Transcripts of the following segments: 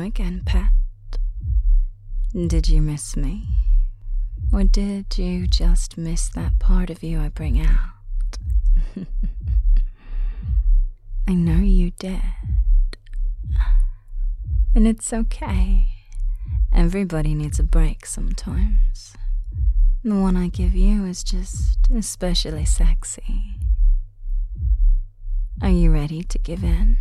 again, pet. Did you miss me? Or did you just miss that part of you I bring out? I know you did. And it's okay. Everybody needs a break sometimes. The one I give you is just especially sexy. Are you ready to give in?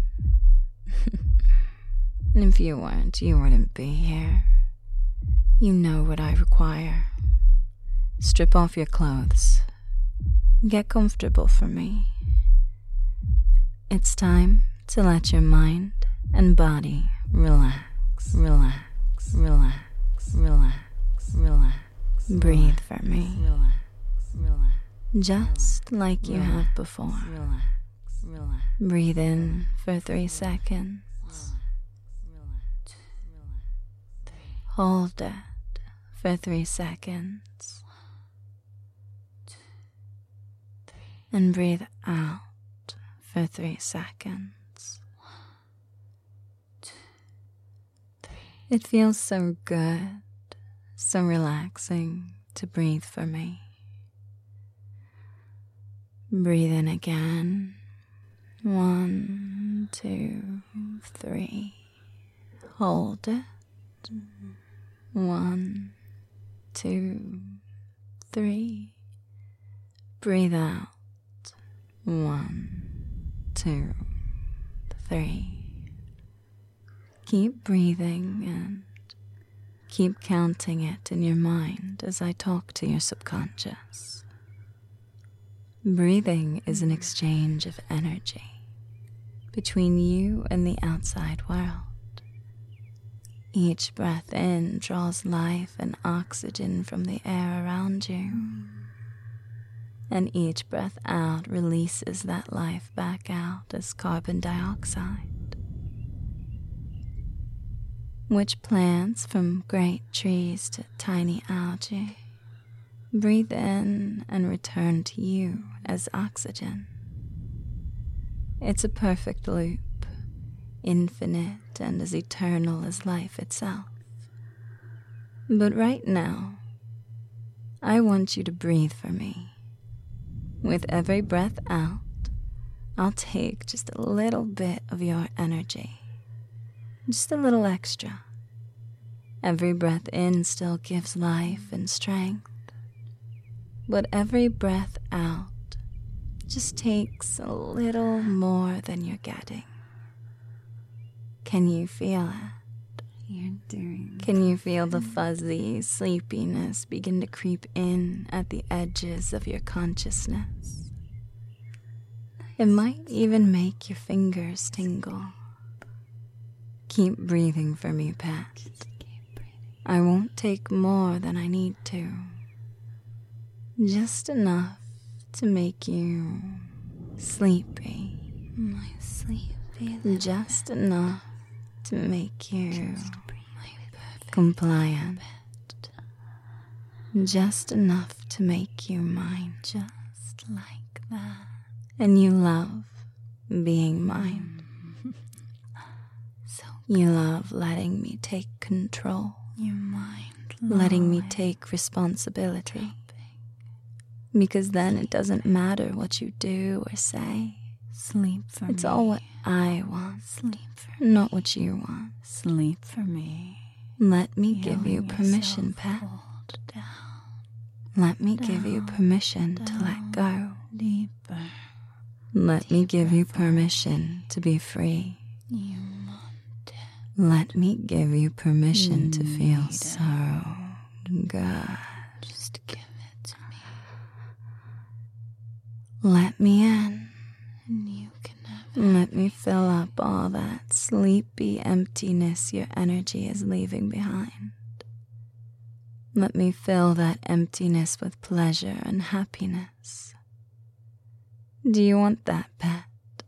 If you weren't, you wouldn't be here. You know what I require. Strip off your clothes. Get comfortable for me. It's time to let your mind and body relax, relax, relax, relax, relax. Breathe for me. Relax, relax. Just like you have before. Relax, relax. Breathe in for 3 seconds. Hold it for 3 seconds. And breathe out for 3 seconds. It feels so good, so relaxing to breathe for me. Breathe in again. 1, 2, 3. Hold it. 1, 2, 3. Breathe out. 1, 2, 3. Keep breathing and keep counting it in your mind as I talk to your subconscious. Breathing is an exchange of energy between you and the outside world. Each breath in draws life and oxygen from the air around you. And each breath out releases that life back out as carbon dioxide, which plants from great trees to tiny algae breathe in and return to you as oxygen. It's a perfect loop, infinite and as eternal as life itself. But right now, I want you to breathe for me. With every breath out, I'll take just a little bit of your energy, just a little extra. Every breath in still gives life and strength, but every breath out just takes a little more than you're getting. Can you feel it? Can you feel the fuzzy sleepiness begin to creep in at the edges of your consciousness? It might even make your fingers tingle. Keep breathing for me, pet. I won't take more than I need to. Just enough to make you sleepy. My sleepy. Just enough to make you compliant. Just enough to make you mine. Just like that. And you love being mine. You love letting me take control. Your mind. Letting me take responsibility. Because then it doesn't matter what you do or say. Sleep for me. It's all what I want. Sleep for me. Not what you want. Sleep for me. Let me give you permission, pet. Let me give you permission to let go. Deeper. Let me give you permission to be free. You want it. Let me give you permission to feel so good. Just give it to me. Let me in. And you can have it. Let me fill up all that sleepy emptiness your energy is leaving behind. Let me fill that emptiness with pleasure and happiness. Do you want that, pet?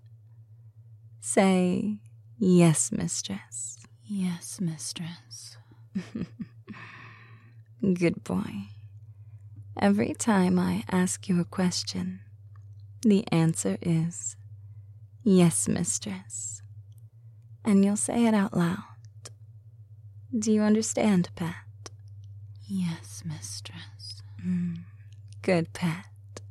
Say, yes, mistress. Yes, mistress. Good boy. Every time I ask you a question, the answer is, yes, mistress. And you'll say it out loud. Do you understand, pet? Yes, mistress. Good, pet.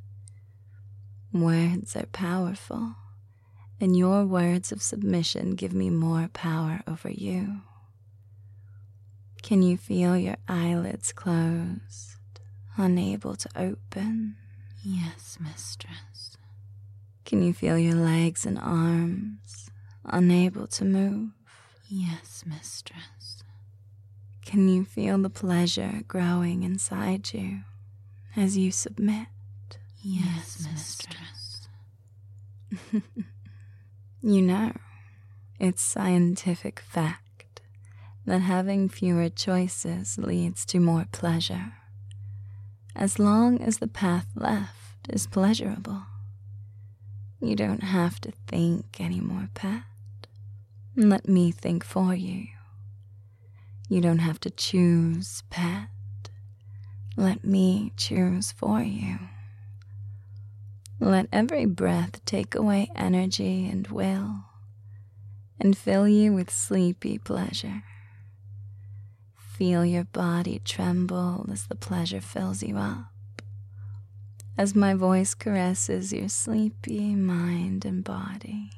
Words are powerful, and your words of submission give me more power over you. Can you feel your eyelids closed, unable to open? Yes, mistress. Can you feel your legs and arms, unable to move? Yes, mistress. Can you feel the pleasure growing inside you as you submit? Yes, mistress. You know, it's scientific fact that having fewer choices leads to more pleasure, as long as the path left is pleasurable. You don't have to think anymore, pet. Let me think for you. You don't have to choose, pet. Let me choose for you. Let every breath take away energy and will, and fill you with sleepy pleasure. Feel your body tremble as the pleasure fills you up, as my voice caresses your sleepy mind and body.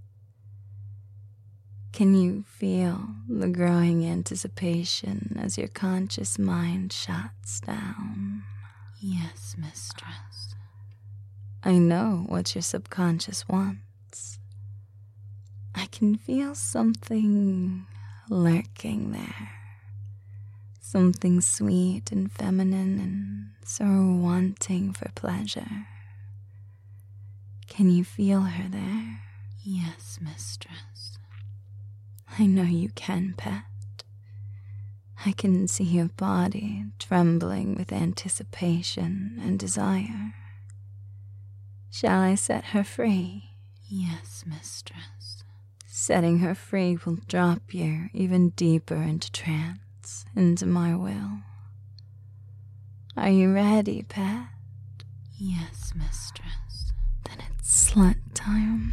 Can you feel the growing anticipation as your conscious mind shuts down? Yes, mistress. I know what your subconscious wants. I can feel something lurking there. Something sweet and feminine and so wanting for pleasure. Can you feel her there? Yes, mistress. I know you can, pet. I can see your body trembling with anticipation and desire. Shall I set her free? Yes, mistress. Setting her free will drop you even deeper into trance, into my will. Are you ready, pet? Yes, mistress. Then it's slut time.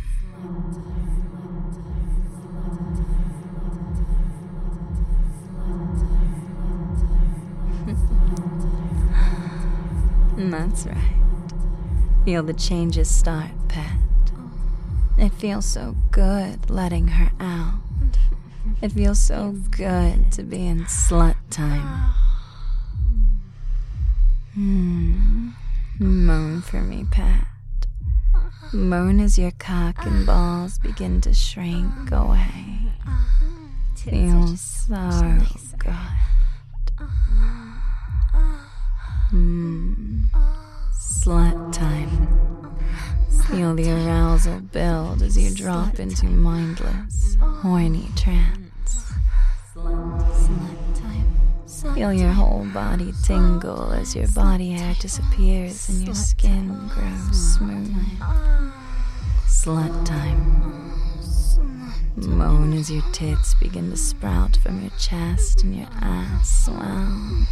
That's right. Feel the changes start, pet. It feels so good letting her out. It feels so good to be in slut time. Moan for me, pet. Moan as your cock and balls begin to shrink away. Feels so good. Slut time. Feel the arousal build as you drop into mindless, horny trance. Slut time. Feel your whole body tingle as your body hair disappears and your skin grows smooth. Slut time. Moan as your tits begin to sprout from your chest and your ass swells.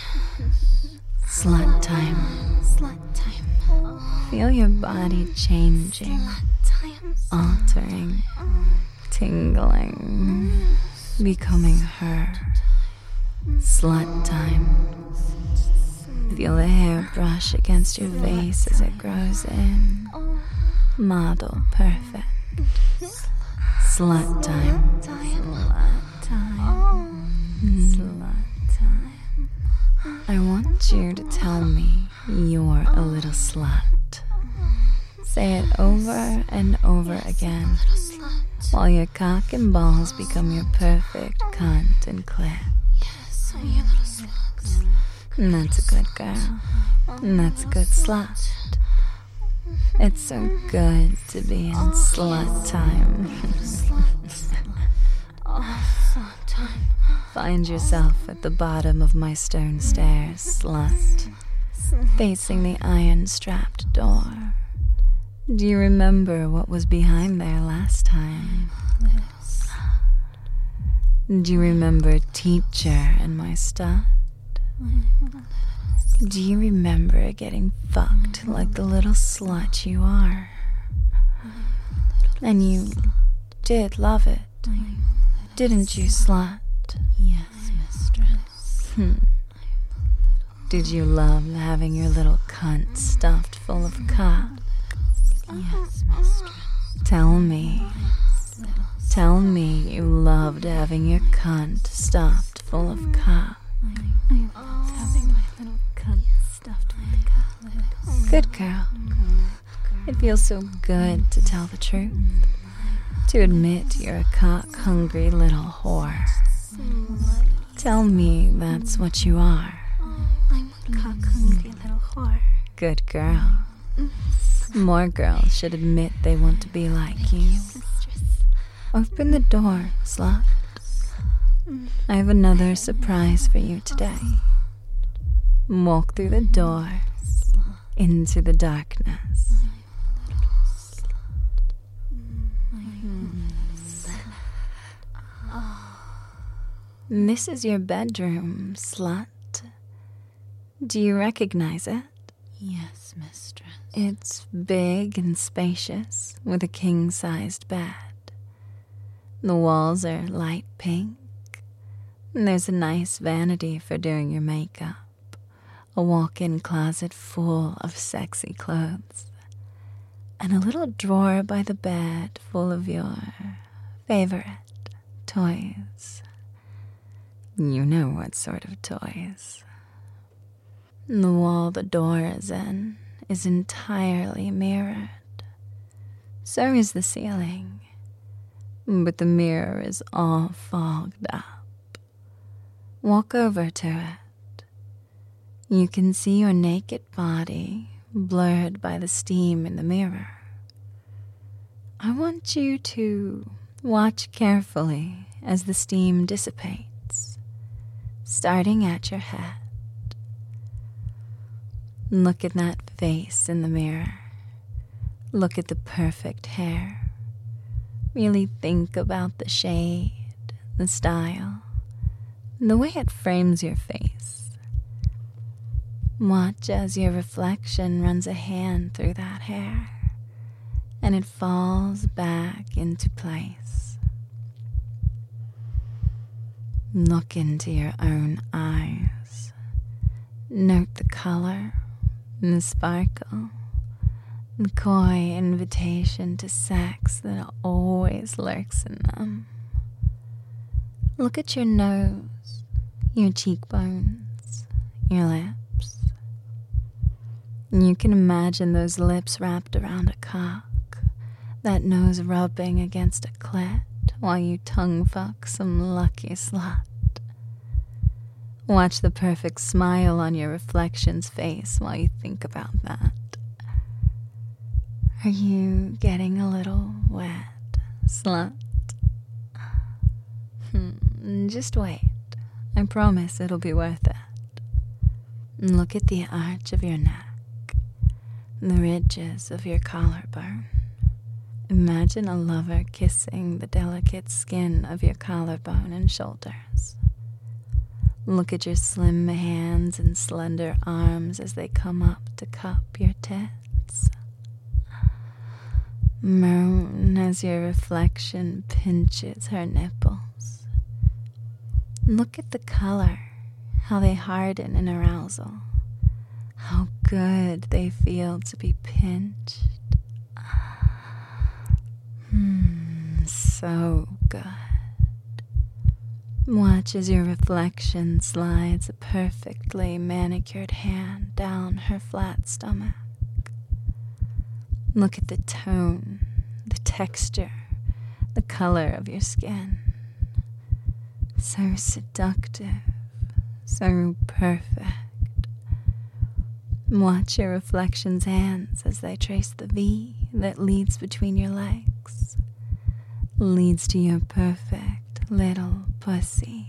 Slut time. Slut time. Feel your body changing, altering, tingling, becoming her. Slut time. Feel the hair brush against your face as it grows in. Model perfect. Slut time. Slut time. Slut time. I want you to tell me you're a little slut. Say it over and over again while your cock and balls become your perfect cunt and clit. Yes, I'm a little slut. And that's a good girl. And that's a good slut. It's so good to be in slut time. Slut time. Find yourself at the bottom of my stone stairs, slut, facing the iron-strapped door. Do you remember what was behind there last time? Do you remember teacher and my stud? Do you remember getting fucked like the little slut you are? And you did love it, didn't you, slut? Yes, mistress. Did you love having your little cunt stuffed full of cock? Yes, mistress. Tell me you loved having your cunt stuffed full of cock. I love having my little cunt stuffed with cock. Good girl. It feels so good to tell the truth. To admit you're a cock-hungry little whore. Tell me that's what you are. I'm a cock-hungry little whore. Good girl. More girls should admit they want to be like you. Mistress. Open the door, slut. I have another surprise for you today. Walk through the door into the darkness. This is your bedroom, slut. Do you recognize it? Yes, mistress. It's big and spacious, with a king-sized bed. The walls are light pink. And there's a nice vanity for doing your makeup. A walk-in closet full of sexy clothes. And a little drawer by the bed full of your favorite toys. You know what sort of toys. The wall the door is in is entirely mirrored. So is the ceiling. But the mirror is all fogged up. Walk over to it. You can see your naked body blurred by the steam in the mirror. I want you to watch carefully as the steam dissipates, starting at your head. Look at that face in the mirror. Look at the perfect hair. Really think about the shade, the style, the way it frames your face. Watch as your reflection runs a hand through that hair, and it falls back into place. Look into your own eyes. Note the color, the sparkle, the coy invitation to sex that always lurks in them. Look at your nose, your cheekbones, your lips. You can imagine those lips wrapped around a cock, that nose rubbing against a clit while you tongue fuck some lucky slut. Watch the perfect smile on your reflection's face while you think about that. Are you getting a little wet, slut? Just wait. I promise it'll be worth it. Look at the arch of your neck, the ridges of your collarbone. Imagine a lover kissing the delicate skin of your collarbone and shoulders. Look at your slim hands and slender arms as they come up to cup your tits. Moan as your reflection pinches her nipples. Look at the color, how they harden in arousal. How good they feel to be pinched. So good. Watch as your reflection slides a perfectly manicured hand down her flat stomach. Look at the tone, the texture, the color of your skin. So seductive, so perfect. Watch your reflection's hands as they trace the V that leads between your legs, leads to your perfect little pussy.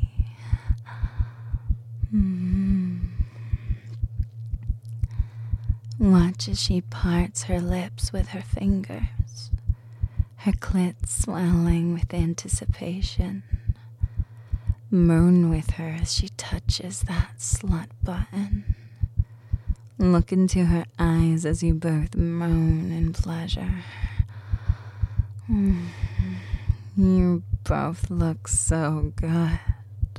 Watch as she parts her lips with her fingers, her clit swelling with anticipation. Moan with her as she touches that slut button. Look into her eyes as you both moan in pleasure. You both look so good.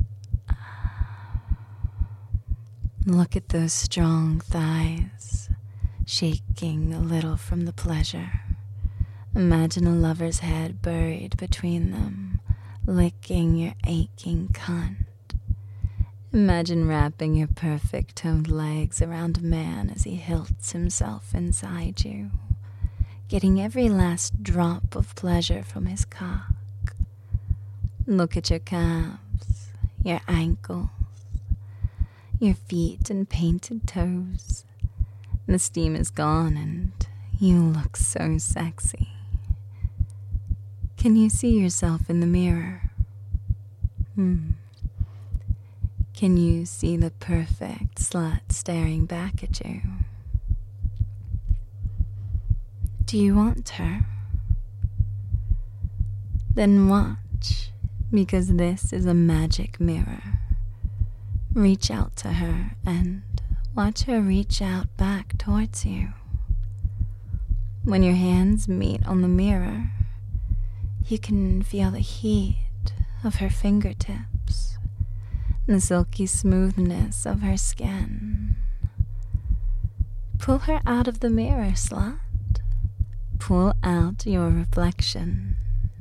Look at those strong thighs, shaking a little from the pleasure. Imagine a lover's head buried between them, licking your aching cunt. Imagine wrapping your perfect toned legs around a man as he hilts himself inside you, getting every last drop of pleasure from his cock. Look at your calves, your ankles, your feet and painted toes. The steam is gone and you look so sexy. Can you see yourself in the mirror? Can you see the perfect slut staring back at you? Do you want her? Then watch, because this is a magic mirror. Reach out to her and watch her reach out back towards you. When your hands meet on the mirror, you can feel the heat of her fingertips, the silky smoothness of her skin. Pull her out of the mirror, slut. Pull out your reflection.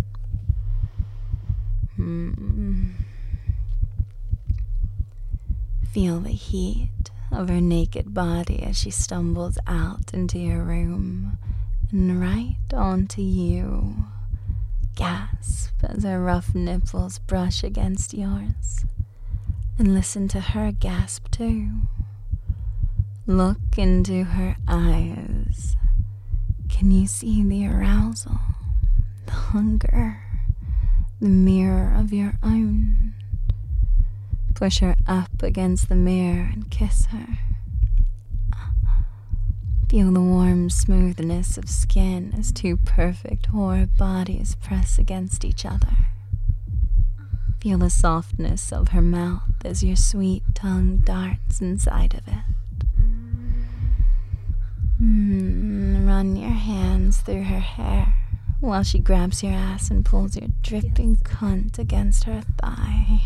Feel the heat of her naked body as she stumbles out into your room and right onto you. Gasp as her rough nipples brush against yours, and listen to her gasp too. Look into her eyes. Can you see the arousal, the hunger, the mirror of your own? Push her up against the mirror and kiss her. Feel the warm smoothness of skin as two perfect whore bodies press against each other. Feel the softness of her mouth as your sweet tongue darts inside of it. Run your hands through her hair while she grabs your ass and pulls your dripping cunt against her thigh.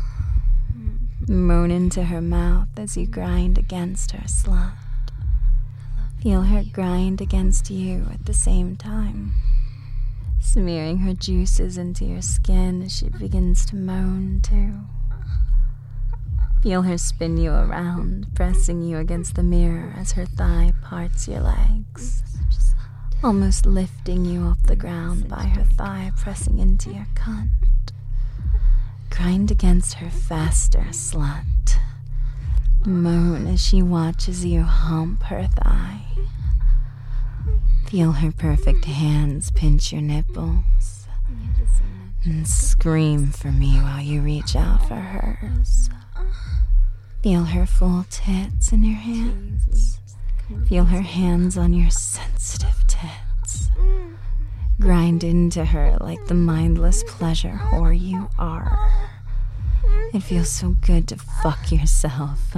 Moan into her mouth as you grind against her, slut. Feel her grind against you at the same time, smearing her juices into your skin as she begins to moan too. Feel her spin you around, pressing you against the mirror as her thigh parts your legs, almost lifting you off the ground by her thigh pressing into your cunt. Grind against her faster, slut. Moan as she watches you hump her thigh. Feel her perfect hands pinch your nipples, and scream for me while you reach out for hers. Feel her full tits in your hands. Feel her hands on your sensitive tits. Grind into her like the mindless pleasure whore you are. It feels so good to fuck yourself.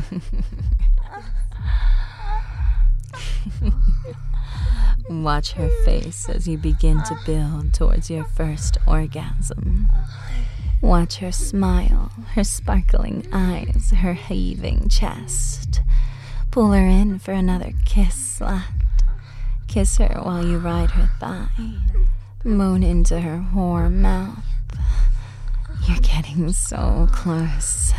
Watch her face as you begin to build towards your first orgasm. Watch her smile, her sparkling eyes, her heaving chest. Pull her in for another kiss, slut. Kiss her while you ride her thigh. Moan into her whore mouth. You're getting so close.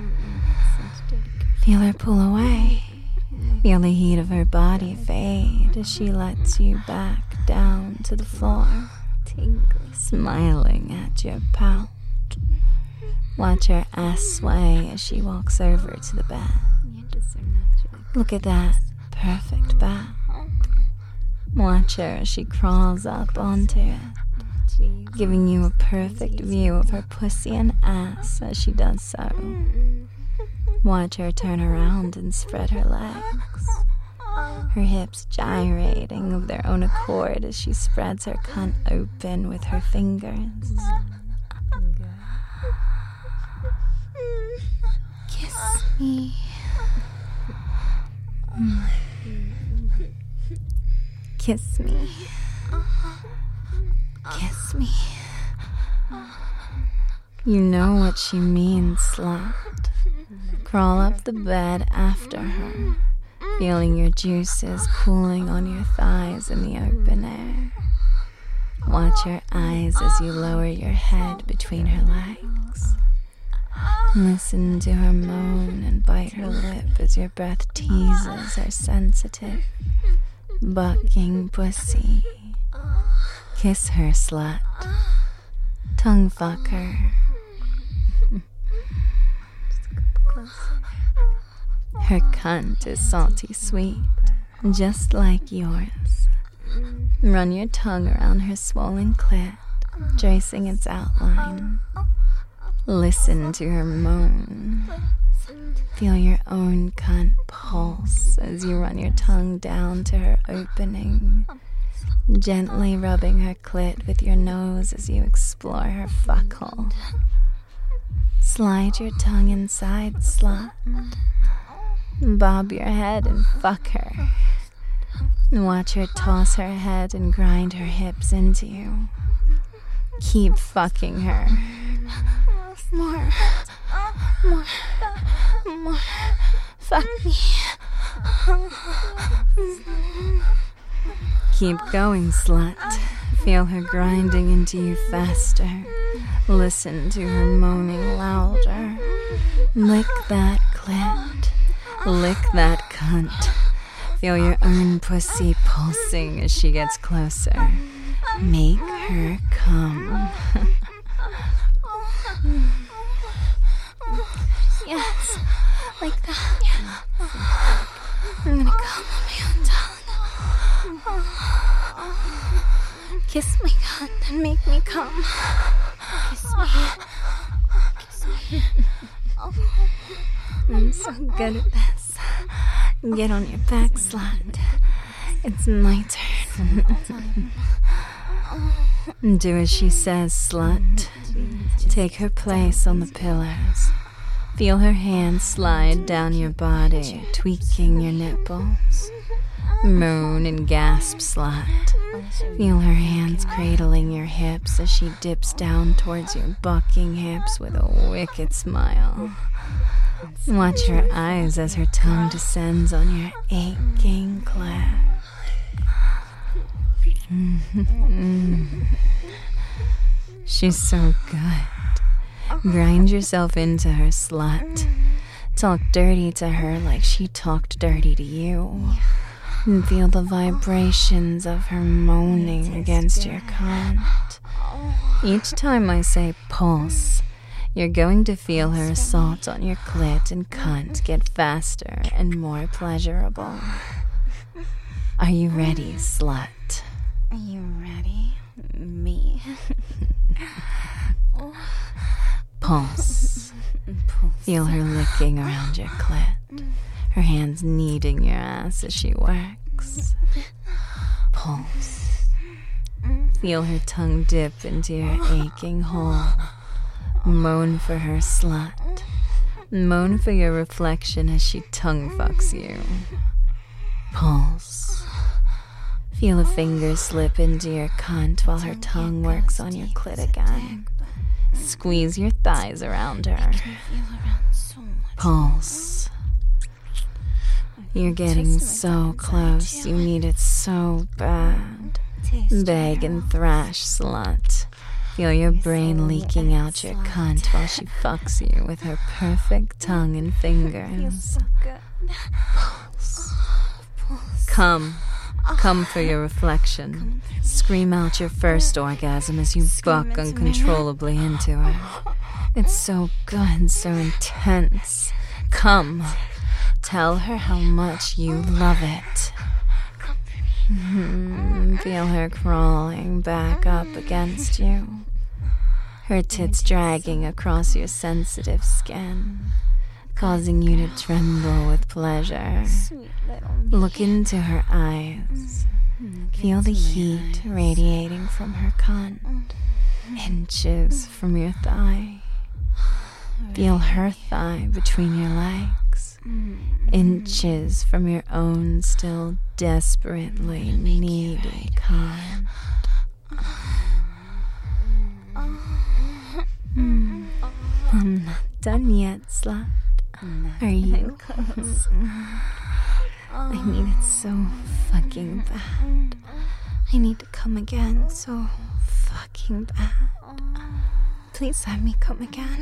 Feel her pull away. Feel the heat of her body fade as she lets you back down to the floor, smiling at your pout. Watch her ass sway as she walks over to the bed. Look at that perfect back. Watch her as she crawls up onto it, giving you a perfect view of her pussy and ass as she does so. Watch her turn around and spread her legs, her hips gyrating of their own accord as she spreads her cunt open with her fingers. Kiss me. Kiss me. Kiss me. You know what she means, slut. Crawl up the bed after her, feeling your juices pooling on your thighs in the open air. Watch her eyes as you lower your head between her legs. Listen to her moan and bite her lip as your breath teases her sensitive, bucking pussy. Kiss her, slut. Tongue fuck her. Her cunt is salty sweet, just like yours. Run your tongue around her swollen clit, tracing its outline. Listen to her moan. Feel your own cunt pulse as you run your tongue down to her opening, gently rubbing her clit with your nose as you explore her fuckhole. Slide your tongue inside, slut. Bob your head and fuck her. Watch her toss her head and grind her hips into you. Keep fucking her. More. Fuck me. Keep going, slut. Feel her grinding into you faster. Listen to her moaning louder. Lick that clit. Lick that cunt. Feel your own pussy pulsing as she gets closer. Make her come. Yes, like that. I'm gonna come on my own tongue. Kiss my cunt and make me come. Kiss me. I'm so good at this. Get on your back, slut. It's my turn. Do as she says, slut. Take her place on the pillars. Feel her hands slide down your body, tweaking your nipples. Moan and gasp, slut. Feel her hands cradling your hips as she dips down towards your bucking hips with a wicked smile. Watch her eyes as her tongue descends on your aching clit. She's so good. Grind yourself into her, slut. Talk dirty to her like she talked dirty to you. And feel the vibrations of her moaning against your cunt. Each time I say pulse, you're going to feel her assault on your clit and cunt get faster and more pleasurable. Are you ready, slut? Are you ready? Me. Pulse. Feel her licking around your clit. Her hands kneading your ass as she works. Pulse. Feel her tongue dip into your aching hole. Moan for her, slut. Moan for your reflection as she tongue fucks you. Pulse. Feel a finger slip into your cunt while her tongue works on your clit again. Squeeze your thighs around her. Pulse. You're getting so close. You need it so bad. Beg and thrash, slut. Feel your brain leaking out your cunt while she fucks you with her perfect tongue and fingers. Pulse. Come. Come for your reflection. Scream out your first orgasm as you buck uncontrollably into her. It's so good, so intense. Come. Tell her how much you love it. Feel her crawling back up against you. Her tits dragging across your sensitive skin, causing you to tremble with pleasure. Look into her eyes. Feel the heat radiating from her cunt, inches from your thigh. Feel her thigh between your legs, inches from your own still desperately needy cunt. I'm not done yet, slut. Are you? I need it so fucking bad. I need to come again so fucking bad. Please let me come again.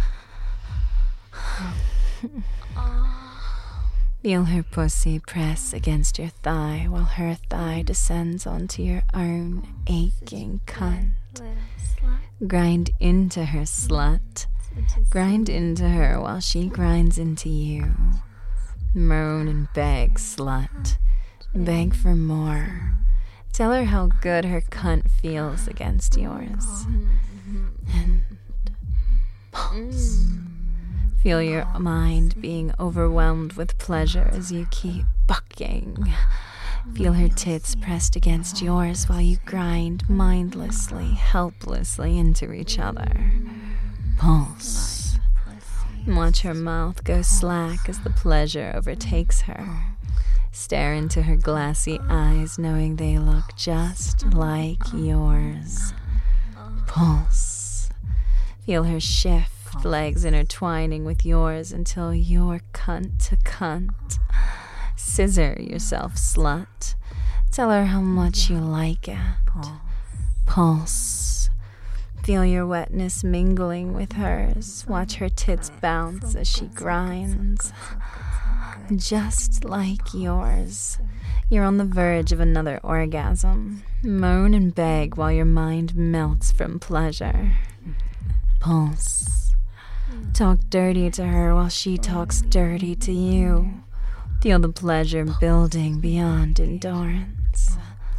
Feel her pussy press against your thigh while her thigh descends onto your own aching cunt. Grind into her, slut. Grind into her while she grinds into you. Moan and beg, slut. Beg for more. Tell her how good her cunt feels against yours. And pulse. Feel your mind being overwhelmed with pleasure as you keep bucking. Feel her tits pressed against yours while you grind mindlessly, helplessly into each other. Pulse. Watch her mouth go slack as the pleasure overtakes her. Stare into her glassy eyes, knowing they look just like yours. Pulse. Feel her shift, legs intertwining with yours until you're cunt to cunt. Scissor yourself, slut. Tell her how much you like it. Pulse. Feel your wetness mingling with hers. Watch her tits bounce as she grinds. Just like yours. You're on the verge of another orgasm. Moan and beg while your mind melts from pleasure. Pulse. Talk dirty to her while she talks dirty to you. Feel the pleasure building beyond endurance.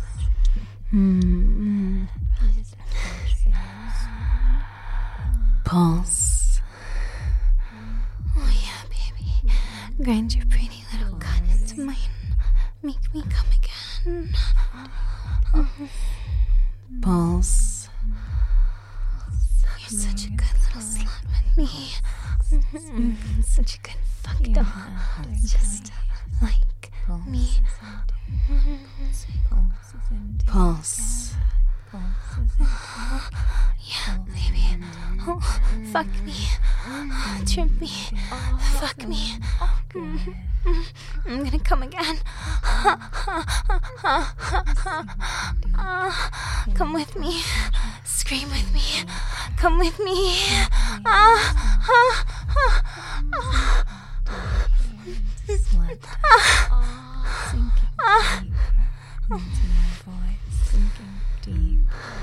Pulse. Oh yeah, baby. Grind your pretty little cunt into mine. Make me come again. Pulse. You're such a good little slut with me. Such a good fuck doll. Just like me. Pulse. Yeah, baby. Oh, fuck me. Trip me. Fuck me. I'm gonna come again. Come with me. Scream with me. Come with me. Slut. Sinking deep into my voice. Sinking deep.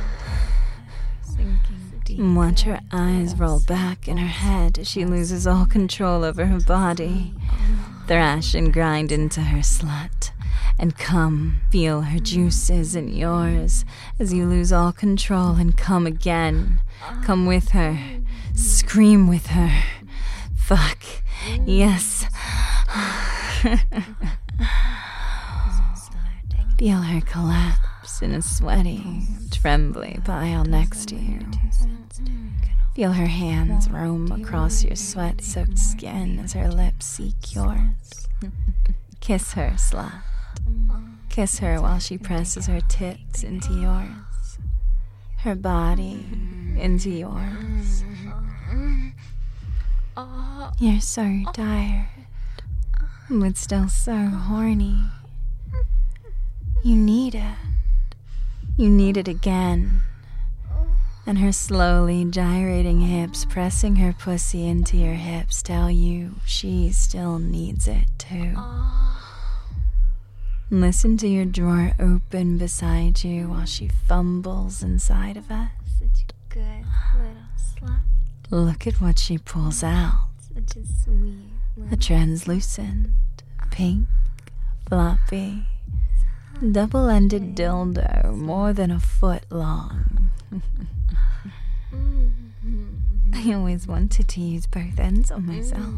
Sinking deep. Watch her eyes roll back in her head as she loses all control over her body. Thrash and grind into her, slut. And come, feel her juices in yours as you lose all control and come again. Come with her. Scream with her. Fuck. Yes. Feel her collapse in a sweaty, trembly pile next to you. Feel her hands roam across your sweat-soaked skin as her lips seek yours. Kiss her, slut. Kiss her while she presses her tits into yours. Her body into yours. You're so tired, but still so horny. You need it. You need it again. And her slowly gyrating hips pressing her pussy into your hips tell you she still needs it too. Listen to your drawer open beside you while she fumbles inside of it. Such a good little slut. Look at what she pulls out. Such a sweet little A translucent, pink, floppy, double-ended dildo more than a foot long. I always wanted to use both ends on myself.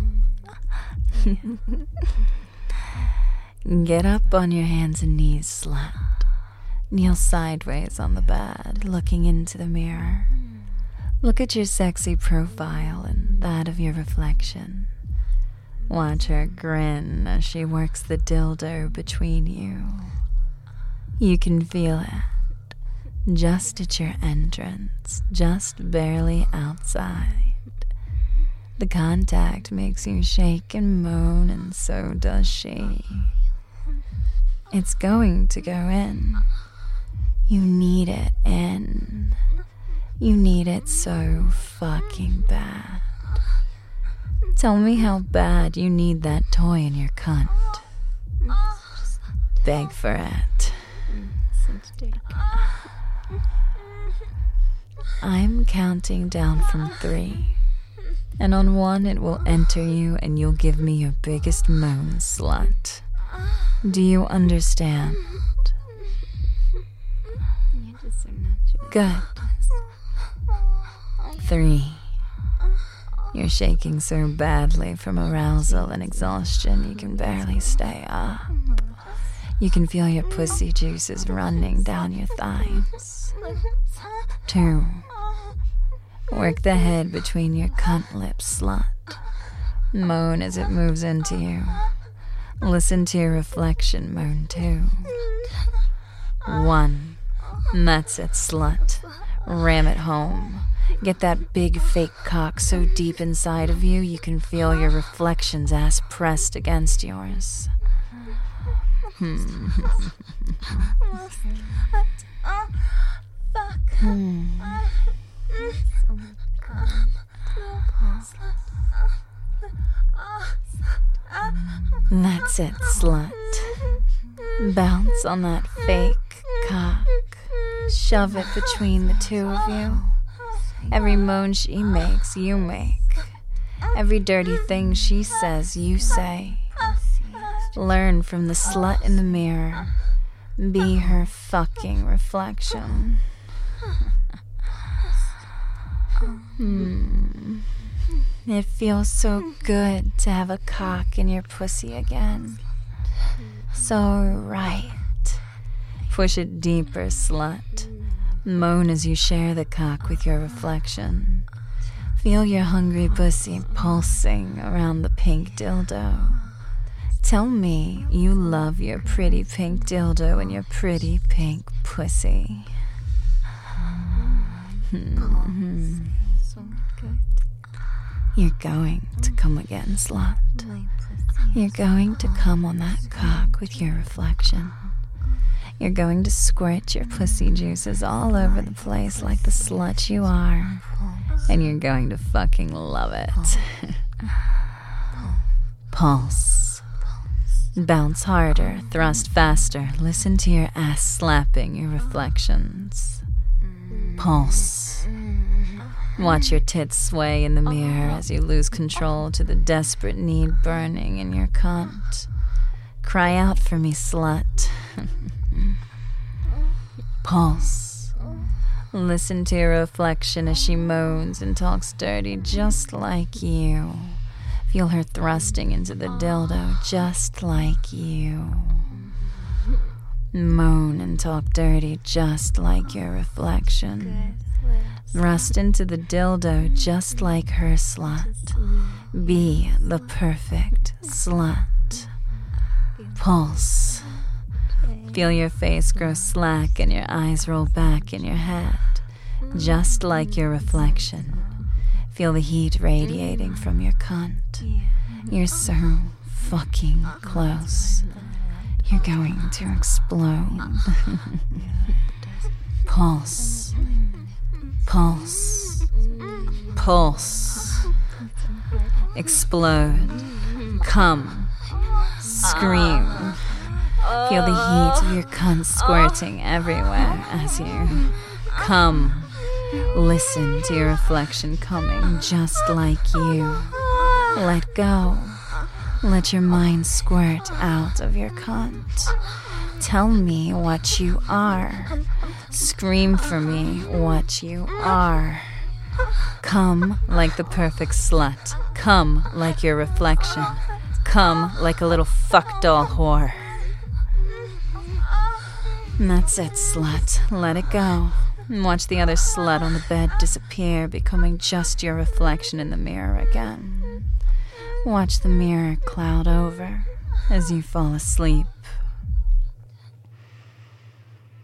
Get up on your hands and knees, slut. Kneel sideways on the bed, looking into the mirror. Look at your sexy profile and that of your reflection. Watch her grin as she works the dildo between you. You can feel it, just at your entrance, just barely outside. The contact makes you shake and moan, and so does she. It's going to go in. You need it in. You need it so fucking bad. Tell me how bad you need that toy in your cunt. Beg for it. I'm counting down from 3. And on 1 it will enter you and you'll give me your biggest moan, slut. Do you understand? Good. 3. You're shaking so badly from arousal and exhaustion you can barely stay up. You can feel your pussy juices running down your thighs. 2. Work the head between your cunt lips, slut. Moan as it moves into you. Listen to your reflection moan too. 1. That's it, slut. Ram it home. Get that big fake cock so deep inside of you you can feel your reflection's ass pressed against yours. That's it, slut. Bounce on that fake cock. Shove it between the two of you. Every moan she makes, you make. Every dirty thing she says, you say. Learn from the slut in the mirror. Be her fucking reflection. It feels so good to have a cock in your pussy again. So right. Push it deeper, slut. Moan as you share the cock with your reflection. Feel your hungry pussy pulsing around the pink dildo. Tell me you love your pretty pink dildo and your pretty pink pussy. You're going to come again, slut. You're going to come on that cock with your reflection. You're going to squirt your pussy juices all over the place like the slut you are. And you're going to fucking love it. Pulse. Bounce harder, thrust faster. Listen to your ass slapping your reflections. Pulse. Watch your tits sway in the mirror as you lose control to the desperate need burning in your cunt. Cry out for me, slut. Pulse. Listen to your reflection as she moans and talks dirty just like you. Feel her thrusting into the dildo just like you. Moan and talk dirty just like your reflection. Thrust into the dildo just like her, slut. Be the perfect slut. Pulse. Feel your face grow slack and your eyes roll back in your head, just like your reflection. Feel the heat radiating from your cunt. You're so fucking close. You're going to explode. Pulse. Pulse. Pulse. Explode. Come. Scream. Feel the heat of your cunt squirting everywhere as you come. Listen to your reflection coming just like you. Let go. Let your mind squirt out of your cunt. Tell me what you are. Scream for me what you are. Come like the perfect slut. Come like your reflection. Come like a little fuck doll whore. And that's it, slut. Let it go. And watch the other slut on the bed disappear, becoming just your reflection in the mirror again. Watch the mirror cloud over as you fall asleep.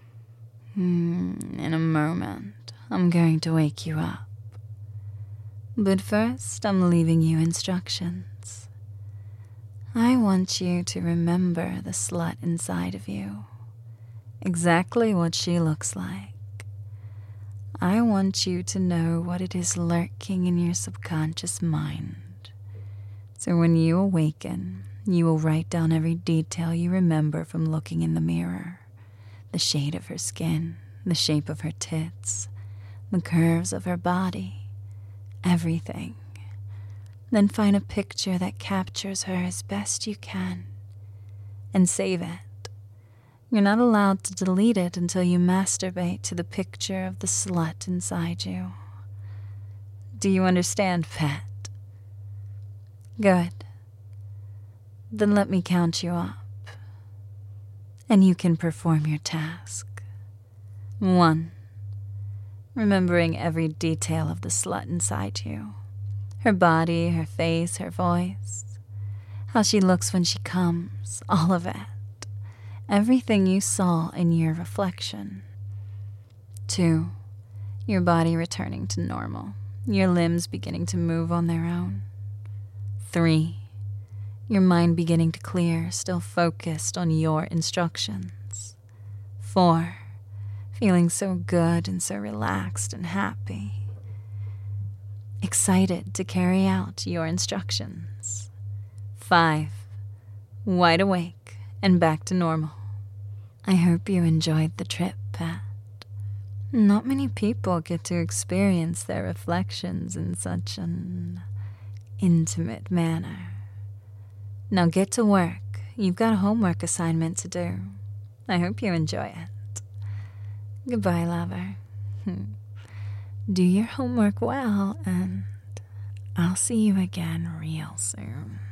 In a moment, I'm going to wake you up. But first, I'm leaving you instructions. I want you to remember the slut inside of you, exactly what she looks like. I want you to know what it is lurking in your subconscious mind. So when you awaken, you will write down every detail you remember from looking in the mirror. The shade of her skin, the shape of her tits, the curves of her body, everything. Then find a picture that captures her as best you can and save it. You're not allowed to delete it until you masturbate to the picture of the slut inside you. Do you understand, pet? Good. Then let me count you up, and you can perform your task. 1. Remembering every detail of the slut inside you. Her body, her face, her voice. How she looks when she comes. All of it. Everything you saw in your reflection. 2. Your body returning to normal. Your limbs beginning to move on their own. 3. Your mind beginning to clear, still focused on your instructions. 4. Feeling so good and so relaxed and happy. Excited to carry out your instructions. 5. Wide awake and back to normal. I hope you enjoyed the trip, pet. Not many people get to experience their reflections in such an intimate manner. Now get to work. You've got a homework assignment to do. I hope you enjoy it. Goodbye, lover. Do your homework well, and I'll see you again real soon.